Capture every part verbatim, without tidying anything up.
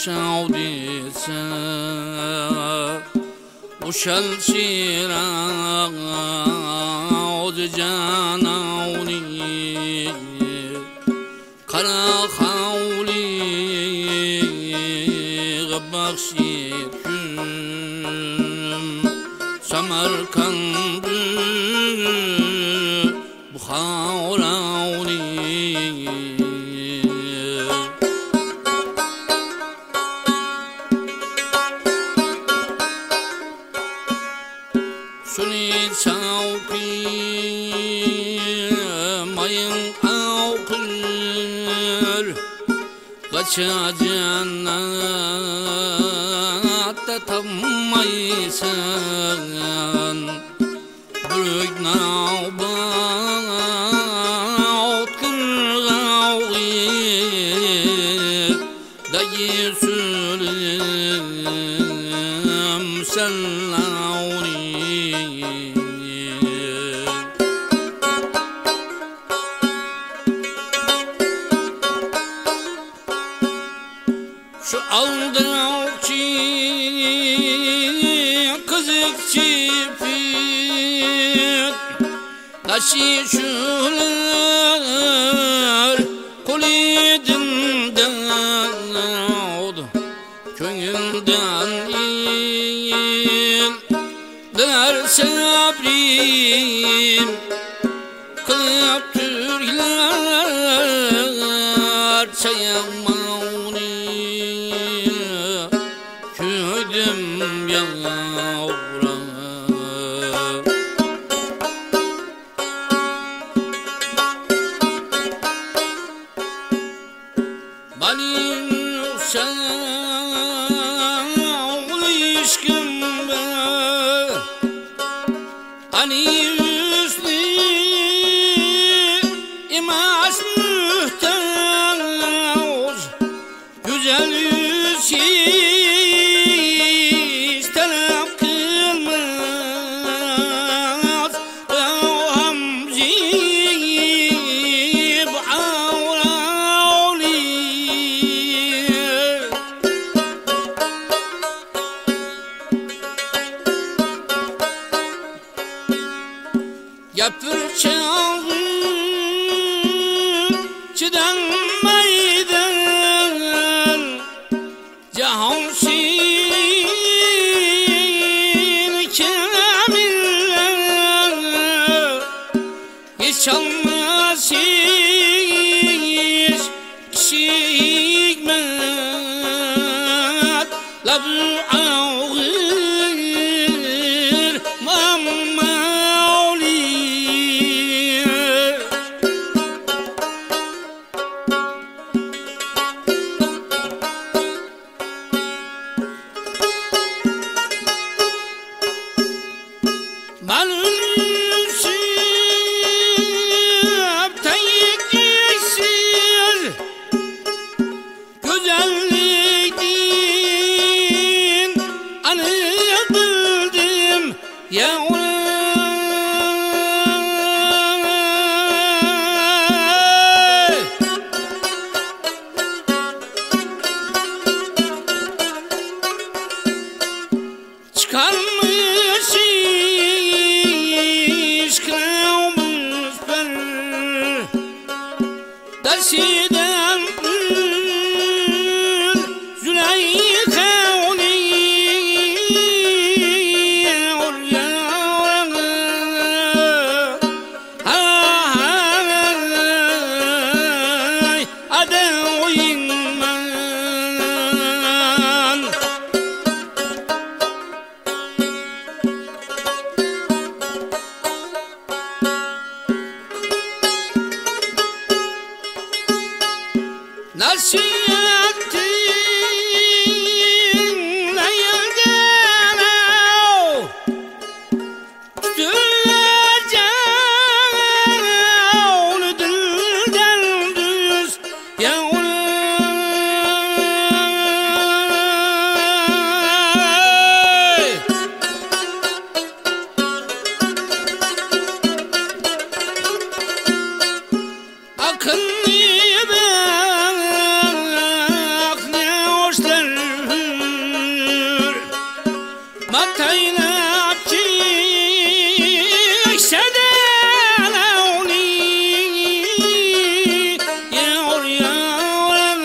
şaudise uşal şiraud canavni kara havli gabakşir küm Samarkandı Bukharavni Suni çavki mayın avkır Kaça cennatta tammaysan Büyük navbat kırgavgi Dayı sürüm sellavni Şu aldavçı kızıkçı pit Taşı şular kulidimden Köyümden il der sabrim Kılıp türkler çayamavni Köydüm yavrum Benim sana ilişkim var Hani üstü imaj mühtaç Güzel yüz hiç talep kılmaz O hamzi bu avravli Yapır çağın çıdan meydan Cahan şiir kamiller Hiç çalmaz hiç kişi hikmet Labı ağır mammavli Malumsun tayyiksiz güzelliğin anıbildim yavrum Çıkarmış iş kılavuz per Dersiden ül Züleyhavni Ol yavrum Hay adavin man taylap ki sedelauni yavur yavur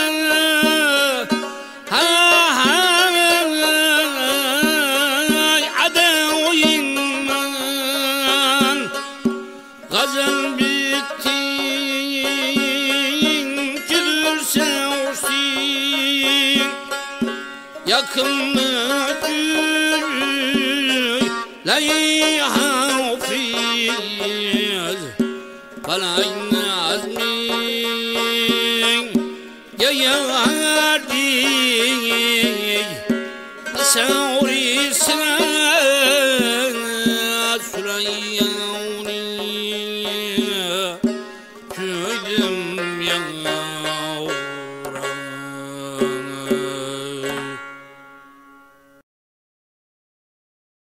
ha ha adavuyman gazel bitti gülürse usin yakın mı لا يحافظ ولا ينعزمين يا يهدي سوري سنة سريوني كدم يا